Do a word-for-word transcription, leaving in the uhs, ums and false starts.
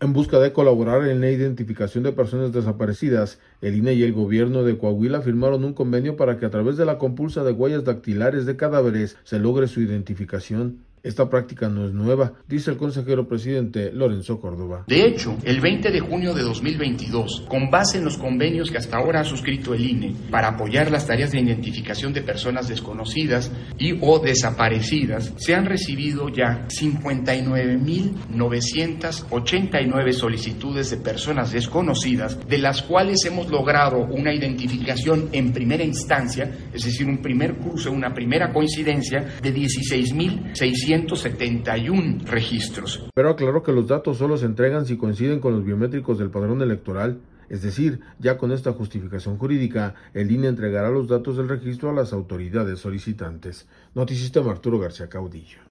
En busca de colaborar en la identificación de personas desaparecidas, el I N E y el gobierno de Coahuila firmaron un convenio para que a través de la compulsa de huellas dactilares de cadáveres se logre su identificación. Esta práctica no es nueva, dice el consejero presidente Lorenzo Córdoba. De hecho, el veinte de junio de dos mil veintidós, con base en los convenios que hasta ahora ha suscrito el I N E para apoyar las tareas de identificación de personas desconocidas y o desaparecidas, se han recibido ya cincuenta y nueve mil novecientas ochenta y nueve solicitudes de personas desconocidas, de las cuales hemos logrado una identificación en primera instancia, es decir, un primer cruce, una primera coincidencia de dieciséis mil seiscientos setenta y uno registros. Pero aclaró que los datos solo se entregan si coinciden con los biométricos del padrón electoral, es decir, ya con esta justificación jurídica, el I N E entregará los datos del registro a las autoridades solicitantes. Noticistema Arturo García Caudillo.